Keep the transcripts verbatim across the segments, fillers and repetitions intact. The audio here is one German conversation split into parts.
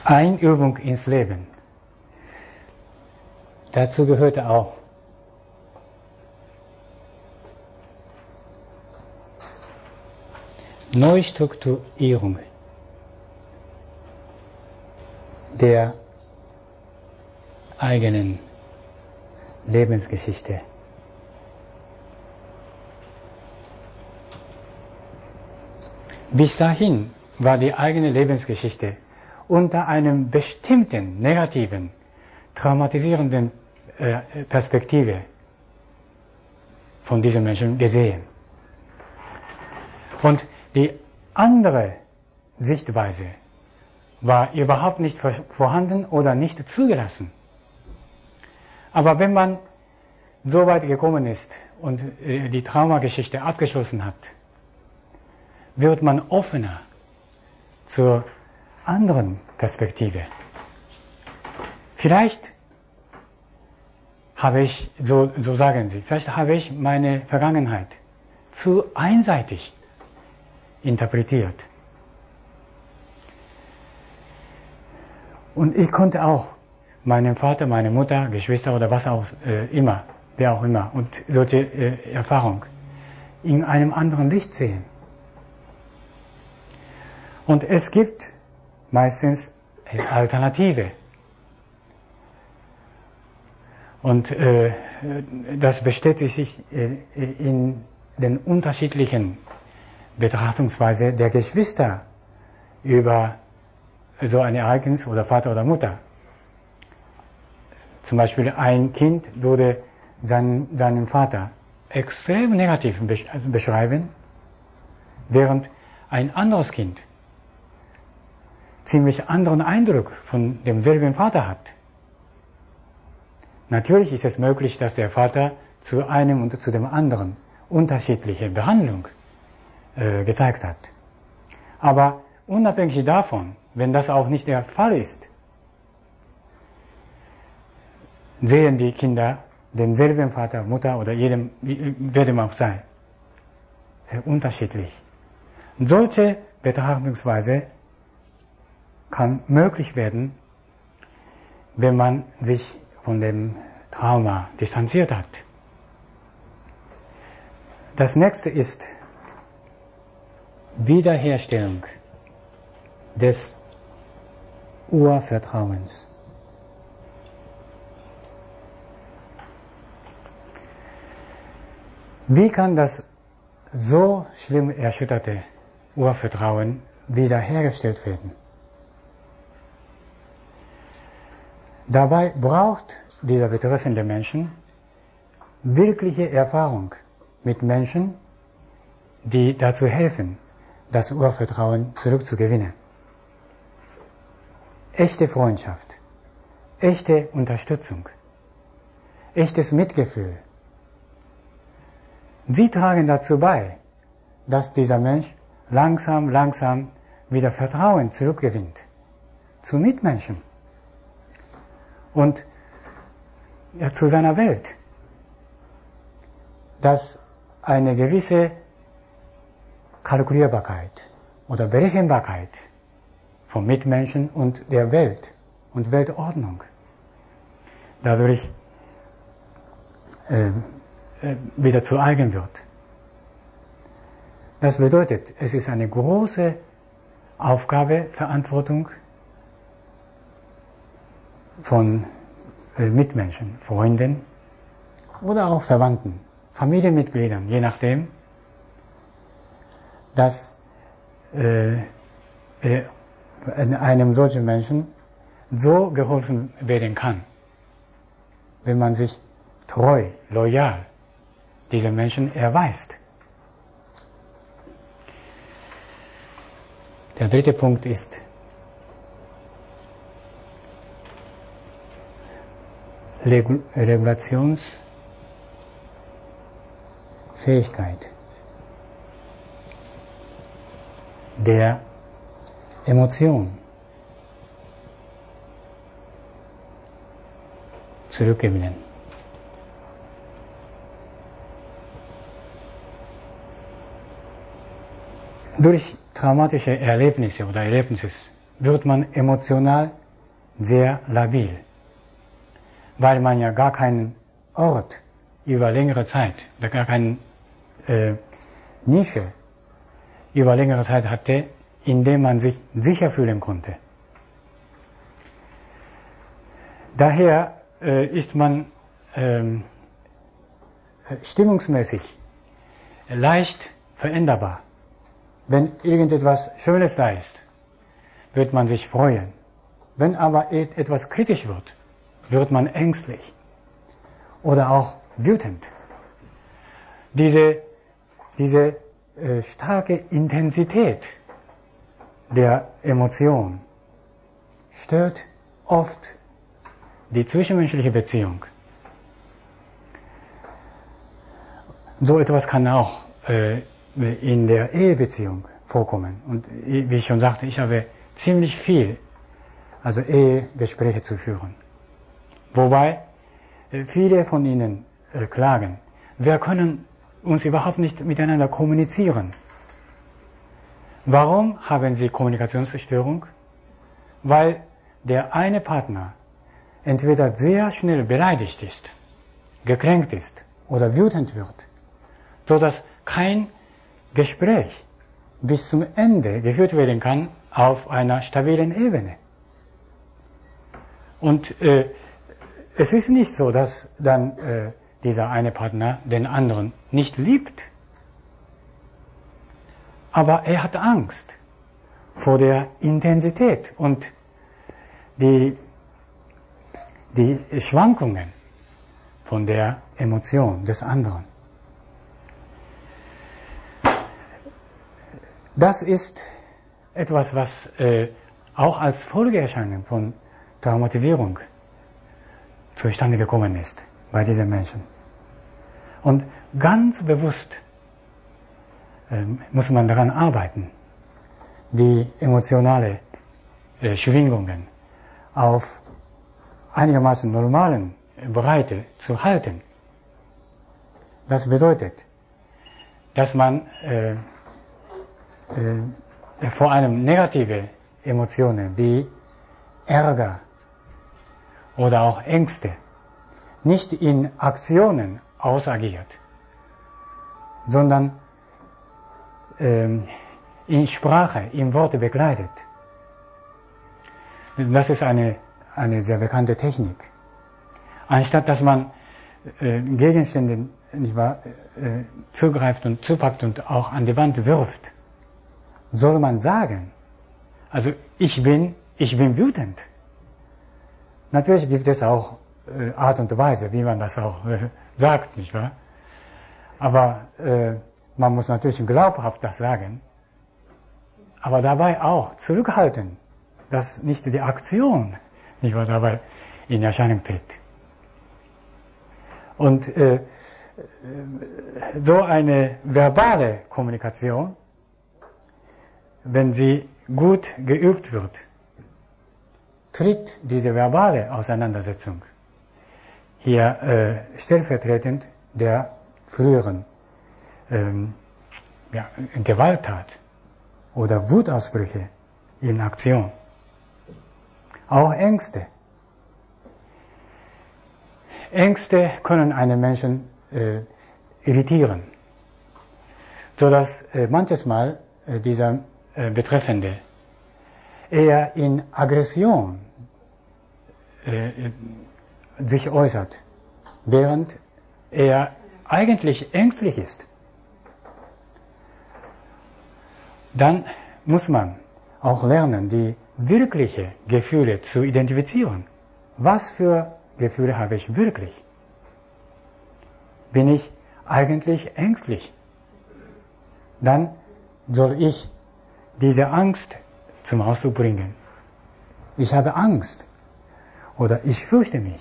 Einübung ins Leben. Dazu gehörte auch Neustrukturierung der eigenen Lebensgeschichte. Bis dahin war die eigene Lebensgeschichte unter einem bestimmten negativen, traumatisierenden äh, Perspektive von diesem Menschen gesehen. Und die andere Sichtweise war überhaupt nicht vorhanden oder nicht zugelassen. Aber wenn man so weit gekommen ist und äh, die Traumageschichte abgeschlossen hat, wird man offener zur anderen Perspektive. Vielleicht habe ich, so, so sagen Sie, vielleicht habe ich meine Vergangenheit zu einseitig interpretiert. Und ich konnte auch meinen Vater, meine Mutter, Geschwister oder was auch äh, immer, wer auch immer, und solche äh, Erfahrung in einem anderen Licht sehen. Und es gibt meistens eine Alternative. Und äh, das bestätigt sich äh, in den unterschiedlichen Betrachtungsweise der Geschwister über so ein Ereignis oder Vater oder Mutter. Zum Beispiel ein Kind würde seinen, seinen Vater extrem negativ beschreiben, während ein anderes Kind ziemlich anderen Eindruck von demselben Vater hat. Natürlich ist es möglich, dass der Vater zu einem und zu dem anderen unterschiedliche Behandlung äh, gezeigt hat. Aber unabhängig davon, wenn das auch nicht der Fall ist, sehen die Kinder denselben Vater, Mutter oder jedem, wer dem auch sei, äh, unterschiedlich. Und solche Betrachtungsweise kann möglich werden, wenn man sich von dem Trauma distanziert hat. Das nächste ist Wiederherstellung des Urvertrauens. Wie kann das so schlimm erschütterte Urvertrauen wiederhergestellt werden? Dabei braucht dieser betreffende Menschen wirkliche Erfahrung mit Menschen, die dazu helfen, das Urvertrauen zurückzugewinnen. Echte Freundschaft, echte Unterstützung, echtes Mitgefühl. Sie tragen dazu bei, dass dieser Mensch langsam, langsam wieder Vertrauen zurückgewinnt zu Mitmenschen und ja, zu seiner Welt, dass eine gewisse Kalkulierbarkeit oder Berechenbarkeit von Mitmenschen und der Welt und Weltordnung dadurch äh, äh, wieder zu eigen wird. Das bedeutet, es ist eine große Aufgabe, Verantwortung von äh, Mitmenschen, Freunden oder auch Verwandten, Familienmitgliedern, je nachdem, dass äh, äh, einem solchen Menschen so geholfen werden kann, wenn man sich treu, loyal diesem Menschen erweist. Der dritte Punkt ist Regul- Regulationsfähigkeit der Emotion zurückgewinnen. Durch traumatische Erlebnisse oder Erlebnisse wird man emotional sehr labil, weil man ja gar keinen Ort über längere Zeit, gar keine äh, Nische über längere Zeit hatte, in dem man sich sicher fühlen konnte. Daher äh, ist man ähm, stimmungsmäßig leicht veränderbar. Wenn irgendetwas Schönes da ist, wird man sich freuen. Wenn aber etwas kritisch wird, wird man ängstlich oder auch wütend. Diese, diese äh, starke Intensität der Emotion stört oft die zwischenmenschliche Beziehung. So etwas kann auch äh, in der Ehebeziehung vorkommen. Und wie ich schon sagte, ich habe ziemlich viel, also Ehegespräche zu führen. Wobei äh, viele von ihnen äh, klagen, wir können uns überhaupt nicht miteinander kommunizieren. Warum haben sie Kommunikationsstörung? Weil der eine Partner entweder sehr schnell beleidigt ist, gekränkt ist oder wütend wird, so dass kein Gespräch bis zum Ende geführt werden kann auf einer stabilen Ebene. Und äh, es ist nicht so, dass dann äh, dieser eine Partner den anderen nicht liebt, aber er hat Angst vor der Intensität und die, die Schwankungen von der Emotion des anderen. Das ist etwas, was äh, auch als Folgeerscheinung von Traumatisierung zustande gekommen ist bei diesen Menschen. Und ganz bewusst äh, muss man daran arbeiten, die emotionale äh, Schwingungen auf einigermaßen normalen Breite zu halten. Das bedeutet, dass man äh, äh, vor allem negative Emotionen wie Ärger oder auch Ängste nicht in Aktionen ausagiert, sondern ähm, in Sprache, in Worte begleitet. Das ist eine, eine sehr bekannte Technik. Anstatt dass man äh, Gegenstände nicht wahr, äh, zugreift und zupackt und auch an die Wand wirft, soll man sagen, also ich bin, ich bin wütend. Natürlich gibt es auch äh, Art und Weise, wie man das auch äh, sagt, nicht wahr? Aber äh, man muss natürlich glaubhaft das sagen, aber dabei auch zurückhalten, dass nicht die Aktion, nicht wahr, dabei in Erscheinung tritt. Und äh, so eine verbale Kommunikation, wenn sie gut geübt wird, tritt diese verbale Auseinandersetzung hier äh, stellvertretend der früheren ähm, ja, Gewalttat oder Wutausbrüche in Aktion. Auch Ängste. Ängste können einen Menschen äh, irritieren, sodass äh, manches Mal äh, dieser äh, Betreffende eher in Aggression äh, sich äußert, während er eigentlich ängstlich ist. Dann muss man auch lernen, die wirklichen Gefühle zu identifizieren. Was für Gefühle habe ich wirklich? Bin ich eigentlich ängstlich? Dann soll ich diese Angst zum Ausdruck bringen. Ich habe Angst oder ich fürchte mich.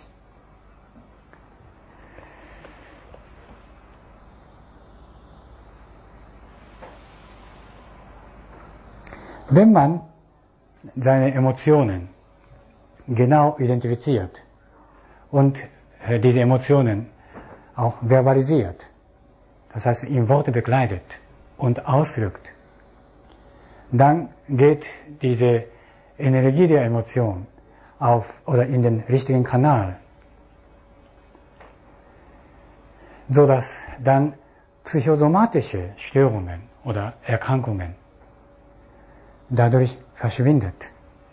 Wenn man seine Emotionen genau identifiziert und diese Emotionen auch verbalisiert, das heißt in Worte begleitet und ausdrückt, dann geht diese Energie der Emotion auf oder in den richtigen Kanal, so dass dann psychosomatische Störungen oder Erkrankungen dadurch verschwindet.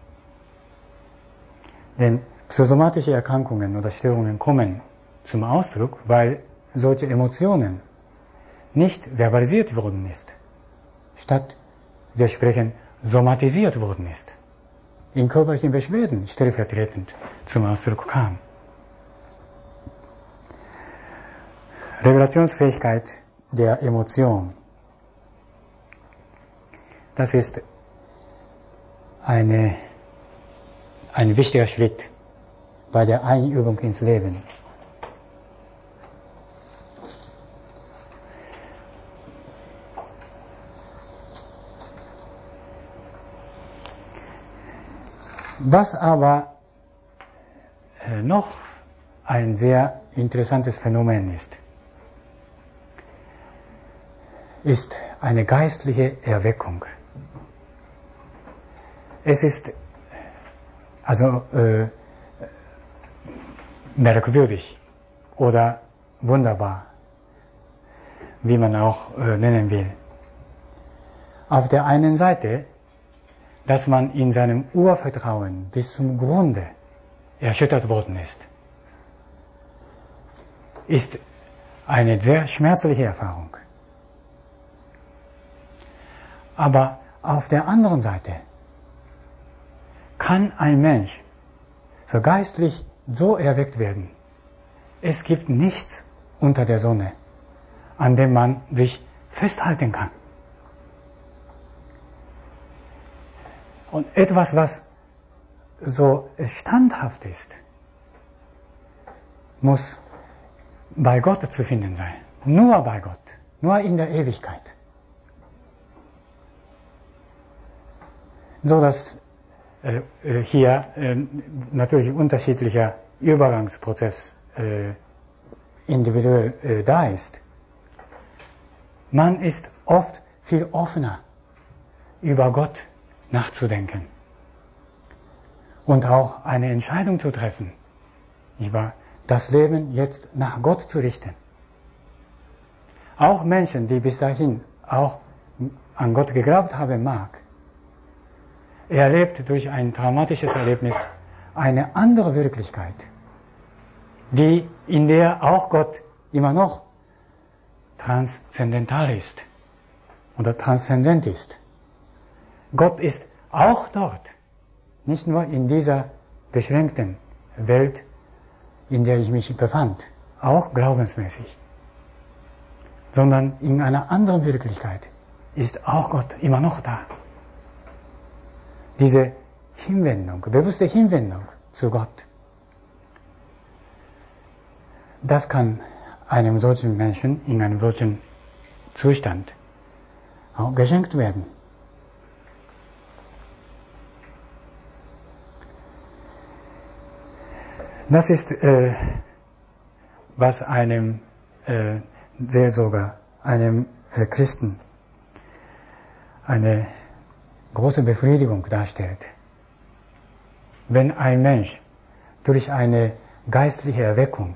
Denn psychosomatische Erkrankungen oder Störungen kommen zum Ausdruck, weil solche Emotionen nicht verbalisiert worden ist, statt wir sprechen somatisiert worden ist, in körperlichen Beschwerden stellvertretend zum Ausdruck kam. Regulationsfähigkeit der Emotion. Das ist eine, ein wichtiger Schritt bei der Einübung ins Leben. Was aber noch ein sehr interessantes Phänomen ist, ist eine geistliche Erweckung. Es ist also äh, merkwürdig oder wunderbar, wie man auch äh, nennen will. Auf der einen Seite, dass man in seinem Urvertrauen bis zum Grunde erschüttert worden ist, ist eine sehr schmerzliche Erfahrung. Aber auf der anderen Seite kann ein Mensch so geistlich so erweckt werden. Es gibt nichts unter der Sonne, an dem man sich festhalten kann. Und etwas, was so standhaft ist, muss bei Gott zu finden sein. Nur bei Gott. Nur in der Ewigkeit. So dass äh, hier äh, natürlich unterschiedlicher Übergangsprozess äh, individuell äh, da ist. Man ist oft viel offener, über Gott nachzudenken und auch eine Entscheidung zu treffen, über das Leben jetzt nach Gott zu richten. Auch Menschen, die bis dahin auch an Gott geglaubt haben mag, erlebt durch ein traumatisches Erlebnis eine andere Wirklichkeit, die, in der auch Gott immer noch transzendental ist oder transzendent ist. Gott ist auch dort, nicht nur in dieser beschränkten Welt, in der ich mich befand, auch glaubensmäßig, sondern in einer anderen Wirklichkeit ist auch Gott immer noch da. Diese Hinwendung, bewusste Hinwendung zu Gott, das kann einem solchen Menschen in einem solchen Zustand auch geschenkt werden. Das ist, äh, was einem äh, Seelsorger, einem äh, Christen eine große Befriedigung darstellt. Wenn ein Mensch durch eine geistliche Erweckung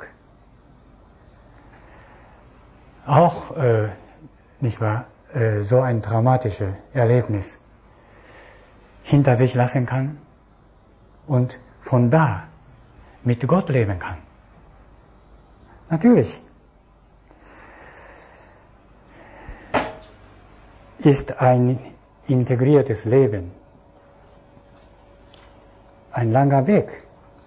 auch, äh, nicht wahr, äh, so ein traumatisches Erlebnis hinter sich lassen kann und von da mit Gott leben kann. Natürlich ist ein integriertes Leben ein langer Weg.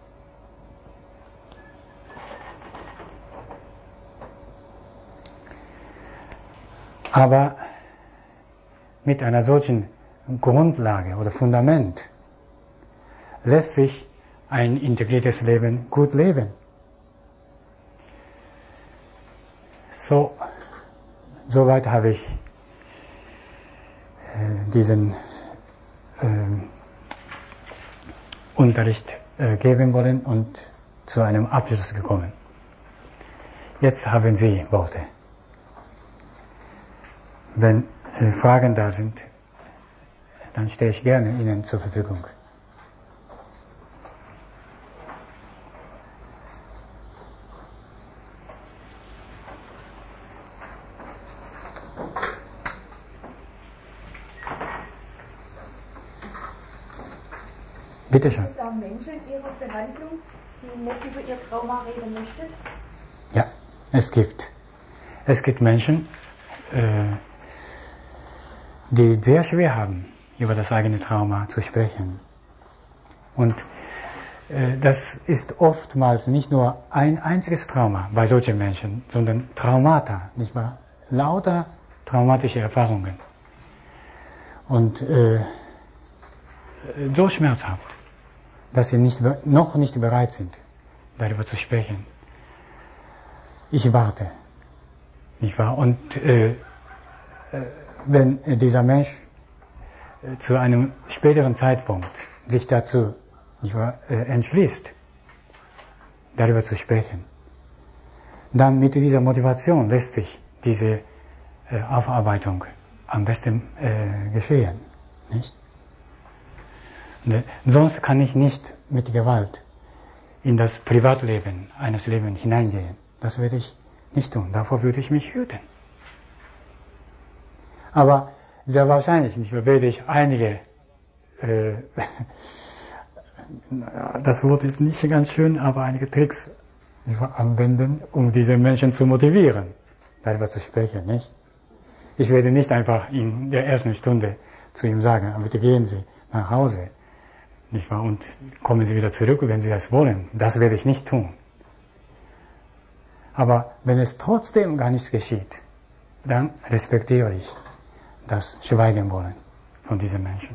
Aber mit einer solchen Grundlage oder Fundament lässt sich ein integriertes Leben gut leben. So, soweit habe ich äh, diesen äh, Unterricht äh, geben wollen und zu einem Abschluss gekommen. Jetzt haben Sie Worte. Wenn äh, Fragen da sind, dann stehe ich gerne Ihnen zur Verfügung. Bitte schön. Gibt es auch Menschen in Ihrer Behandlung, die nicht über ihr Trauma reden möchten? Ja, es gibt. Es gibt Menschen, äh, die sehr schwer haben, über das eigene Trauma zu sprechen. Und äh, das ist oftmals nicht nur ein einziges Trauma bei solchen Menschen, sondern Traumata, nicht wahr? Lauter traumatische Erfahrungen. Und äh, so schmerzhaft, dass sie nicht, noch nicht bereit sind, darüber zu sprechen. Ich warte, nicht wahr? Und äh, wenn dieser Mensch zu einem späteren Zeitpunkt sich dazu, nicht wahr, äh, entschließt, darüber zu sprechen, dann mit dieser Motivation lässt sich diese äh, Aufarbeitung am besten äh, geschehen, nicht? Und, äh, sonst kann ich nicht mit Gewalt in das Privatleben eines Lebens hineingehen. Das werde ich nicht tun. Davor würde ich mich hüten. Aber sehr wahrscheinlich nicht, werde ich einige, äh, das Wort ist nicht ganz schön, aber einige Tricks anwenden, um diese Menschen zu motivieren, darüber zu sprechen, nicht? Ich werde nicht einfach in der ersten Stunde zu ihm sagen, bitte gehen Sie nach Hause, nicht wahr? Und kommen Sie wieder zurück, wenn Sie das wollen. Das werde ich nicht tun. Aber wenn es trotzdem gar nichts geschieht, dann respektiere ich das Schweigen wollen von diesen Menschen.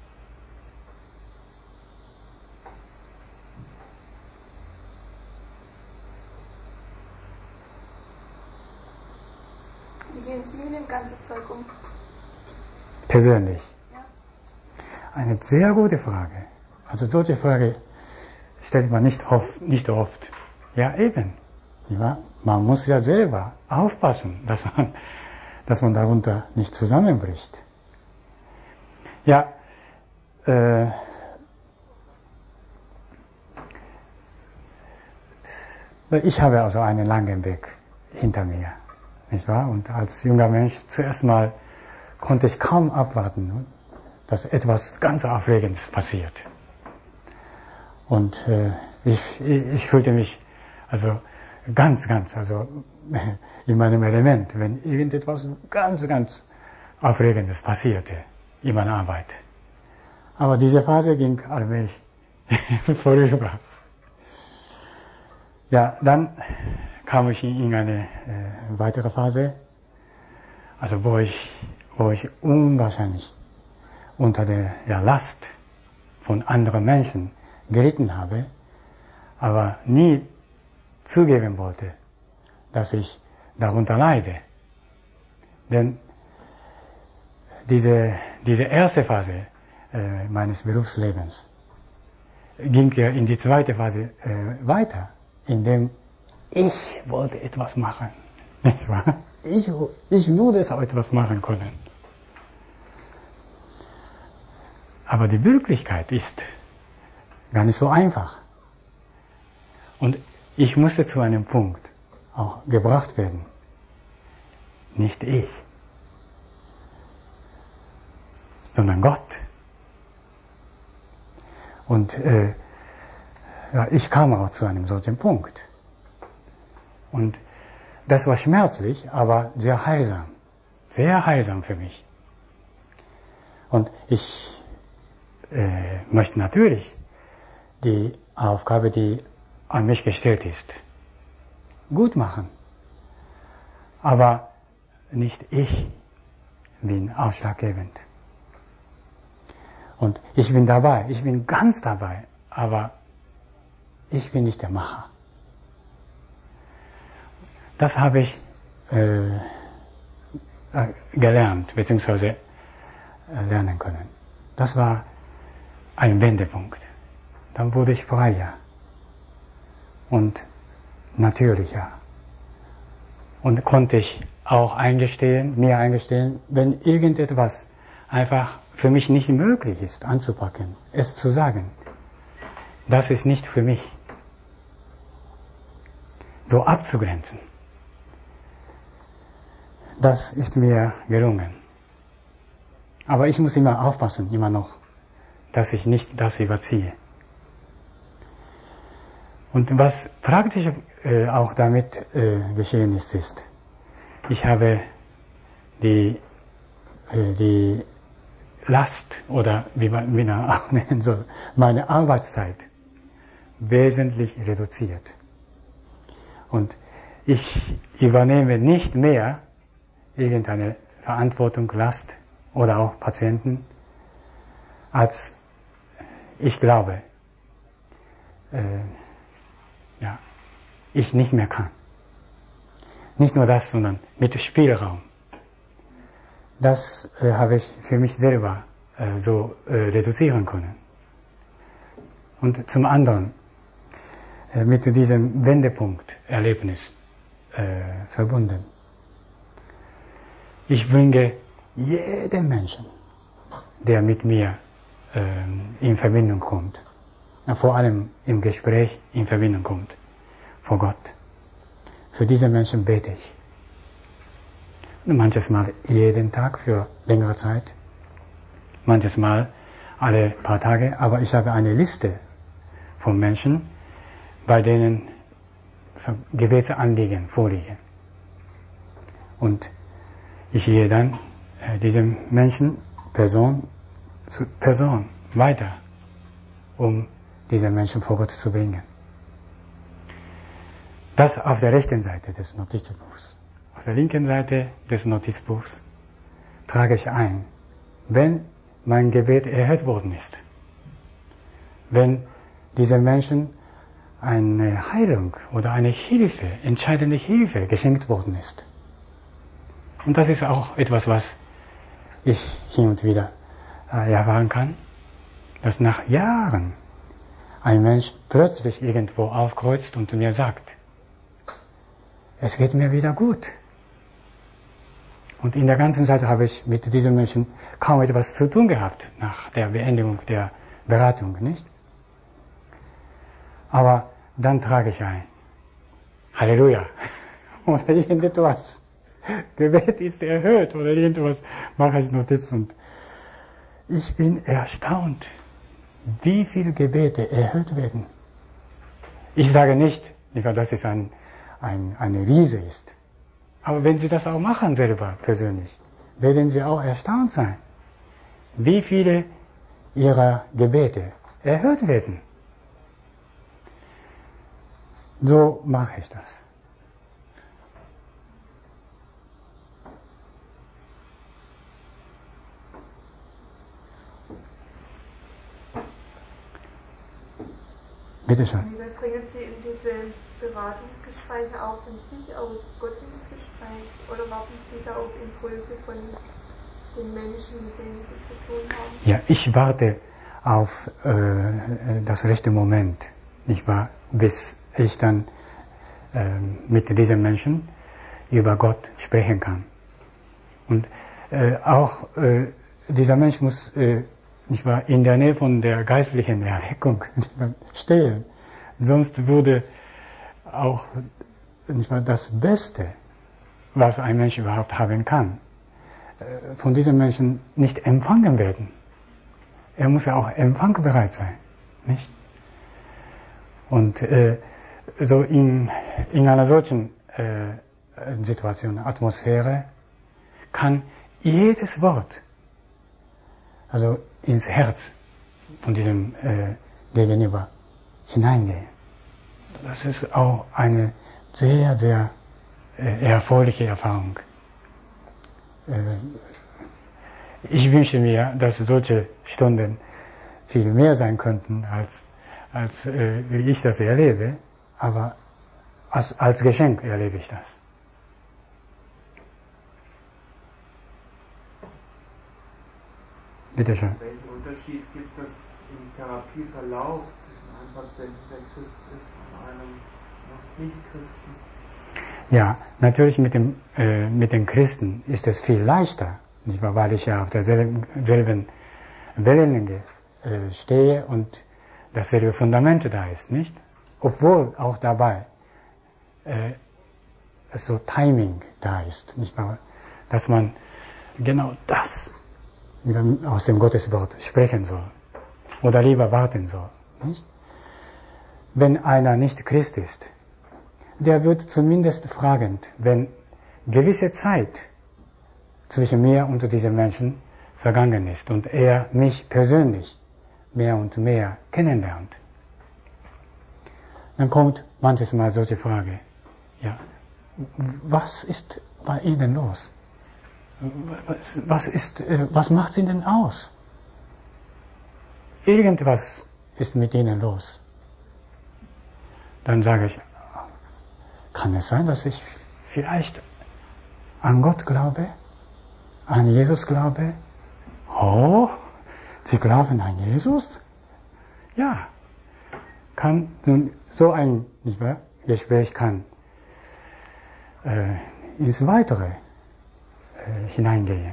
Wie gehen Sie mit dem ganzen Zeug um? Persönlich? Ja. Eine sehr gute Frage. Also solche Frage stellt man nicht oft. Nicht oft. Ja, eben. Ja, man muss ja selber aufpassen, dass man, dass man darunter nicht zusammenbricht. Ja, äh, ich habe also einen langen Weg hinter mir, nicht wahr? Und als junger Mensch zuerst mal konnte ich kaum abwarten, dass etwas ganz Aufregendes passiert. Und äh, ich, ich, ich fühlte mich also ganz, ganz, also in meinem Element, wenn irgendetwas ganz, ganz Aufregendes passierte in meiner Arbeit. Aber diese Phase ging allmählich vorüber. Ja, dann kam ich in eine äh, weitere Phase, also wo ich, wo ich unwahrscheinlich unter der ja, Last von anderen Menschen gelitten habe, aber nie zugeben wollte, dass ich darunter leide. Denn diese, diese erste Phase äh, meines Berufslebens ging ja in die zweite Phase äh, weiter, indem ich wollte etwas machen. Nicht wahr? Ich, ich würde es auch etwas machen können. Aber die Wirklichkeit ist gar nicht so einfach. Und ich musste zu einem Punkt auch gebracht werden. Nicht ich, sondern Gott. Und äh, ja, ich kam auch zu einem solchen Punkt. Und das war schmerzlich, aber sehr heilsam. Sehr heilsam für mich. Und ich äh, möchte natürlich die Aufgabe, die an mich gestellt ist, gut machen. Aber nicht ich bin ausschlaggebend. Und ich bin dabei, ich bin ganz dabei, aber ich bin nicht der Macher. Das habe ich äh, gelernt, beziehungsweise äh, lernen können. Das war ein Wendepunkt. Dann wurde ich freier und natürlicher. Und konnte ich auch eingestehen, mir eingestehen, wenn irgendetwas einfach für mich nicht möglich ist, anzupacken, es zu sagen. Das ist nicht für mich. So abzugrenzen. Das ist mir gelungen. Aber ich muss immer aufpassen, immer noch, dass ich nicht das überziehe. Und was praktisch äh, auch damit äh, geschehen ist, ist, ich habe die, äh, die Last oder wie man, wie man auch nennen soll, meine Arbeitszeit wesentlich reduziert. Und ich übernehme nicht mehr irgendeine Verantwortung, Last oder auch Patienten, als ich glaube, äh, ja, ich nicht mehr kann. Nicht nur das, sondern mit Spielraum. Das äh, habe ich für mich selber äh, so äh, reduzieren können. Und zum anderen äh, mit diesem Wendepunkt-Erlebnis äh, verbunden. Ich bringe jeden Menschen, der mit mir äh, in Verbindung kommt, vor allem im Gespräch in Verbindung kommt, vor Gott. Für diese Menschen bete ich. Und manches Mal jeden Tag für längere Zeit, manches Mal alle paar Tage, aber ich habe eine Liste von Menschen, bei denen Gebetsanliegen vorliegen. Und ich gehe dann äh, diesem Menschen Person zu Person weiter, um diese Menschen vor Gott zu bringen. Das auf der rechten Seite des Notizbuchs. Auf der linken Seite des Notizbuchs trage ich ein, wenn mein Gebet erhört worden ist. Wenn diese Menschen eine Heilung oder eine Hilfe, entscheidende Hilfe geschenkt worden ist. Und das ist auch etwas, was ich hin und wieder äh, erfahren kann, dass nach Jahren ein Mensch plötzlich irgendwo aufkreuzt und mir sagt, es geht mir wieder gut. Und in der ganzen Zeit habe ich mit diesem Menschen kaum etwas zu tun gehabt, nach der Beendigung der Beratung, nicht? Aber dann trage ich ein, Halleluja, oder irgendetwas. Gebet ist erhört, oder irgendwas, mache ich Notiz und ich bin erstaunt, wie viele Gebete erhört werden. Ich sage nicht, dass es ein, ein, eine Riese ist. Aber wenn Sie das auch machen selber persönlich, werden Sie auch erstaunt sein, wie viele Ihrer Gebete erhört werden. So mache ich das. Bitte schön. Wie bringen Sie in diese Beratungsgespräche auch von sich aus Gott ins Gespräch oder warten Sie da auf Impulse von den Menschen, mit denen Sie zu tun haben? Ja, ich warte auf äh, das rechte Moment, nicht wahr, bis ich dann äh, mit diesen Menschen über Gott sprechen kann. Und äh, auch äh, dieser Mensch muss äh, nicht wahr, in der Nähe von der geistlichen Erweckung stehen. Sonst würde auch nicht wahr, das Beste, was ein Mensch überhaupt haben kann, von diesem Menschen nicht empfangen werden. Er muss ja auch empfangbereit sein, nicht? Und äh, so in, in einer solchen äh, Situation, Atmosphäre, kann jedes Wort, also ins Herz von diesem äh, Gegenüber hineingehen. Das ist auch eine sehr, sehr äh, erfreuliche Erfahrung. Äh, ich wünsche mir, dass solche Stunden viel mehr sein könnten, als, als äh, wie ich das erlebe, aber als, als Geschenk erlebe ich das. Bitte schön. Welchen Unterschied gibt es im Therapieverlauf zwischen einem Patienten, der Christ ist, und einem noch Nicht-Christen? Ja, natürlich mit dem äh, mit den Christen ist es viel leichter, nicht wahr, weil ich ja auf derselben selben Wellenlänge äh, stehe und dasselbe Fundament da ist, nicht? Obwohl auch dabei äh, so Timing da ist, nicht wahr, dass man genau das aus dem Gotteswort sprechen soll oder lieber warten soll, nicht? wenn einer nicht Christ ist, der wird zumindest fragend, wenn gewisse Zeit zwischen mir und diesem Menschen vergangen ist und er mich persönlich mehr und mehr kennenlernt. Dann kommt manches Mal solche Frage, ja, was ist bei Ihnen los? Was, was, ist, was macht Sie denn aus? Irgendwas ist mit Ihnen los. Dann sage ich, kann es sein, dass ich vielleicht an Gott glaube, an Jesus glaube? Oh, Sie glauben an Jesus? Ja, kann nun so ein nicht wahr, Gespräch kann äh, ins Weitere äh, hineingehen.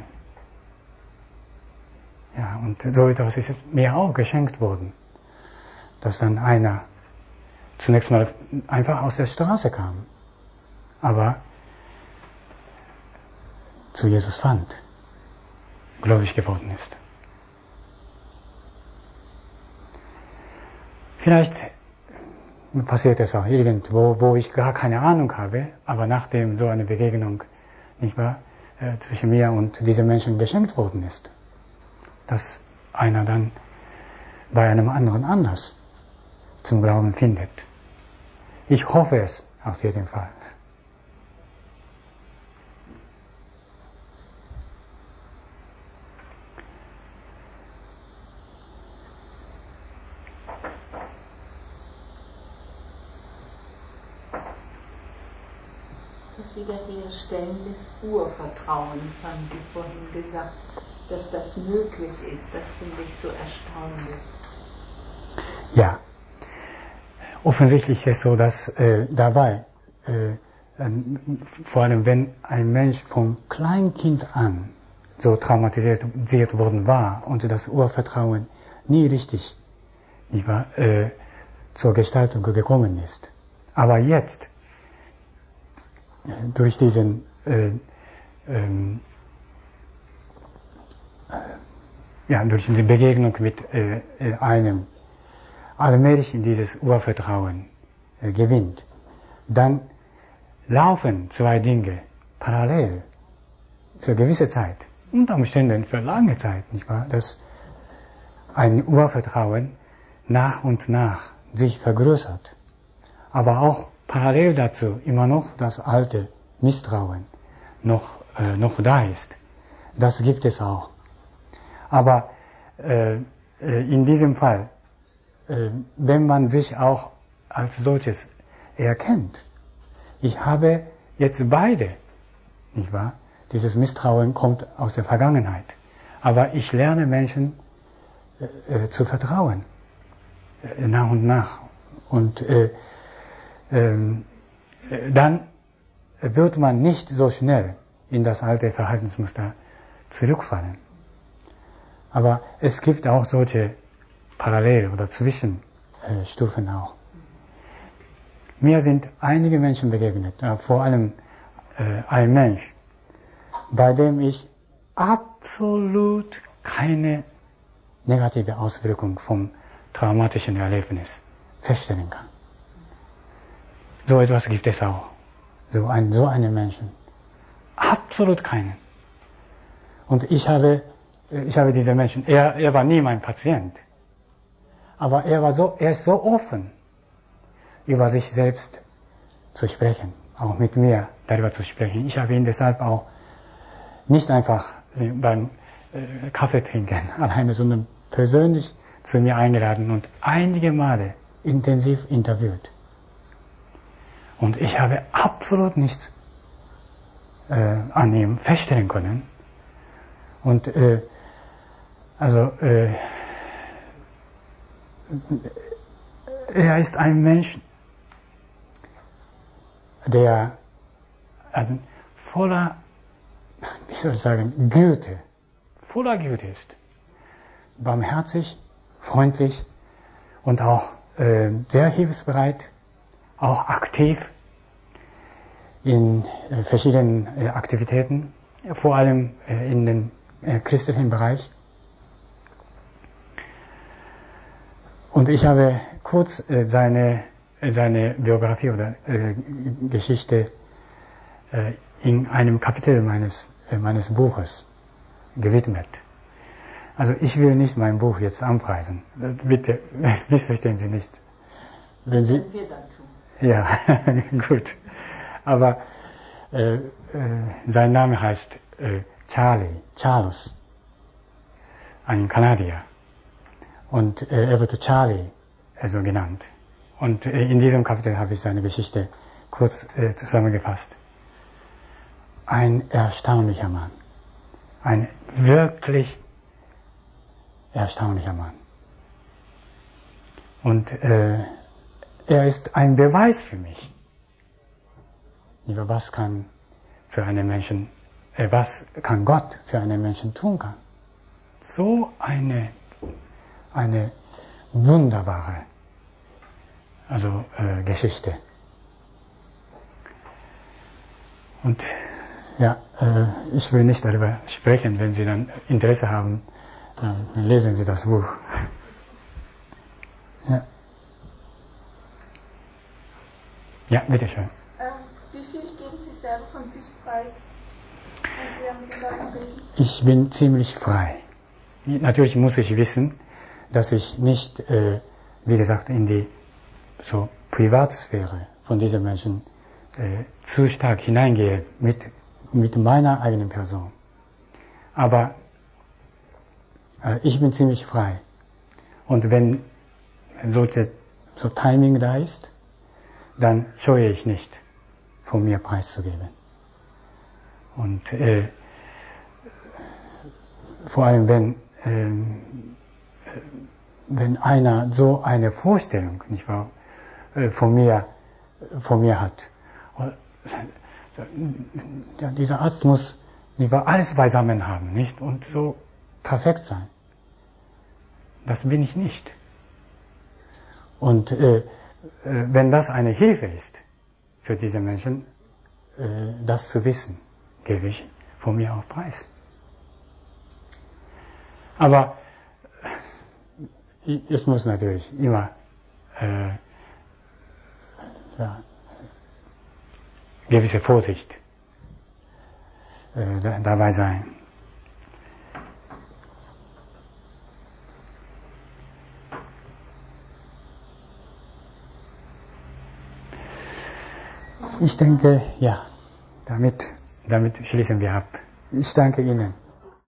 Ja, und so etwas ist mir auch geschenkt worden, dass dann einer zunächst mal einfach aus der Straße kam, aber zu Jesus fand, gläubig geworden ist. Vielleicht passiert es auch irgendwo, wo ich gar keine Ahnung habe, aber nachdem so eine Begegnung, nicht wahr, äh, zwischen mir und diesem Menschen geschenkt worden ist, dass einer dann bei einem anderen Anlass zum Glauben findet. Ich hoffe es auf jeden Fall. Das Wiederherstellen des Urvertrauens, haben Sie vorhin gesagt, dass das möglich ist. Das finde ich so erstaunlich. Ja, offensichtlich ist es so, dass äh, dabei, äh, äh, vor allem wenn ein Mensch vom Kleinkind an so traumatisiert worden war und das Urvertrauen nie richtig, nicht wahr, äh, zur Gestaltung gekommen ist. Aber jetzt, durch diesen äh, ähm, äh, ja, durch die Begegnung mit äh, einem allmählich in dieses Urvertrauen äh, gewinnt, dann laufen zwei Dinge parallel für gewisse Zeit, unter Umständen für lange Zeit, nicht wahr, dass ein Urvertrauen nach und nach sich vergrößert, aber auch parallel dazu immer noch das alte Misstrauen noch, äh, noch da ist. Das gibt es auch. Aber äh, in diesem Fall, äh, wenn man sich auch als solches erkennt, ich habe jetzt beide, nicht wahr? Dieses Misstrauen kommt aus der Vergangenheit. Aber ich lerne Menschen äh, zu vertrauen, äh, nach und nach. Und äh, Ähm, dann wird man nicht so schnell in das alte Verhaltensmuster zurückfallen. Aber es gibt auch solche Parallel- oder Zwischenstufen auch. Mir sind einige Menschen begegnet, äh, vor allem äh, ein Mensch, bei dem ich absolut keine negative Auswirkung vom traumatischen Erlebnis feststellen kann. So etwas gibt es auch. So, ein, so einen Menschen. Absolut keinen. Und ich habe, ich habe diese Menschen, er, er war nie mein Patient. Aber er war so, er ist so offen, über sich selbst zu sprechen. Auch mit mir darüber zu sprechen. Ich habe ihn deshalb auch nicht einfach beim äh, Kaffee trinken alleine, sondern persönlich zu mir eingeladen und einige Male intensiv interviewt. Und ich habe absolut nichts äh, an ihm feststellen können. Und äh, also äh, er ist ein Mensch, der also voller, wie soll ich sagen, Güte, voller Güte ist. Barmherzig, freundlich und auch äh, sehr hilfsbereit, auch aktiv in äh, verschiedenen äh, Aktivitäten, vor allem äh, in den äh, christlichen Bereich. Und ich habe kurz äh, seine seine Biografie oder äh, Geschichte äh, in einem Kapitel meines, äh, meines Buches gewidmet. Also ich will nicht mein Buch jetzt anpreisen. Bitte, missverstehen Sie nicht. Wenn Sie, wir dann tun. ja, gut. Aber äh, äh, sein Name heißt äh, Charlie, Charles, ein Kanadier. Und äh, er wird Charlie also genannt. Und äh, in diesem Kapitel habe ich seine Geschichte kurz äh, zusammengefasst. Ein erstaunlicher Mann. Ein wirklich erstaunlicher Mann. Und äh, er ist ein Beweis für mich. Über was kann für einen Menschen, äh, was kann Gott für einen Menschen tun kann. So eine, eine wunderbare, also äh, Geschichte. Und ja, äh, ich will nicht darüber sprechen. Wenn Sie dann Interesse haben, dann lesen Sie das Buch. Ja, ja, bitteschön. Ähm, wie viel geben Sie selber von sich preis, wenn Sie mit den Leuten reden? Ich bin ziemlich frei. Natürlich muss ich wissen, dass ich nicht, äh, wie gesagt, in die so Privatsphäre von diesen Menschen äh, zu stark hineingehe mit, mit meiner eigenen Person. Aber äh, ich bin ziemlich frei. Und wenn solche, so Timing da ist, dann scheue ich nicht, von mir preiszugeben. Und äh, vor allem, wenn, ähm, wenn einer so eine Vorstellung, nicht wahr, äh, von mir, von mir hat. Ja, dieser Arzt muss, nicht wahr, alles beisammen haben, nicht? Und so perfekt sein. Das bin ich nicht. Und äh, wenn das eine Hilfe ist für diese Menschen, äh, das zu wissen, gebe ich von mir auch preis. Aber es muss natürlich immer äh, ja, gewisse Vorsicht äh, dabei sein. Ich denke, ja, damit, damit schließen wir ab. Ich danke Ihnen.